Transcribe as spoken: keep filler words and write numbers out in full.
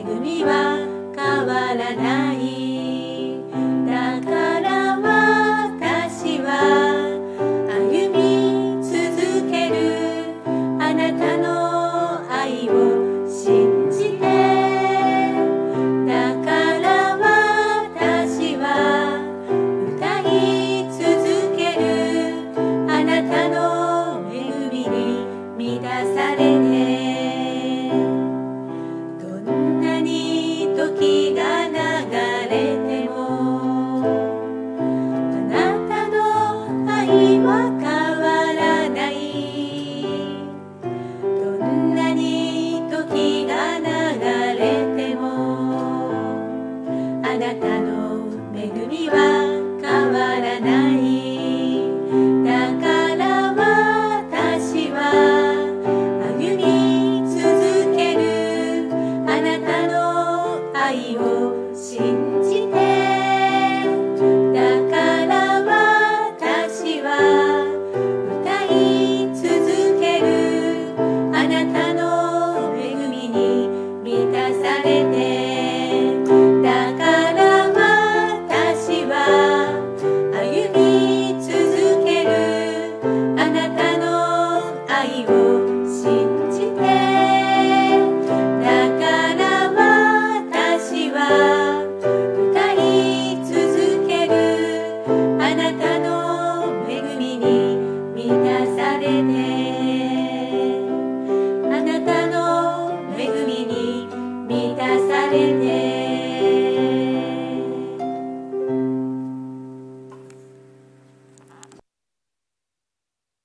恵みは変わらない。だから私は歩み続ける。あなたの愛を信じて。だから私は歌い続ける。あなたの恵みに満たされて。どんなに時が流れてもあなたの愛は変わらない。どんなに時が流れてもあなたの恵みは変わらない。だから私は歩み続ける。あなたの愛を信じて。だから私は歌い続ける。あなたの恵みに満たされて。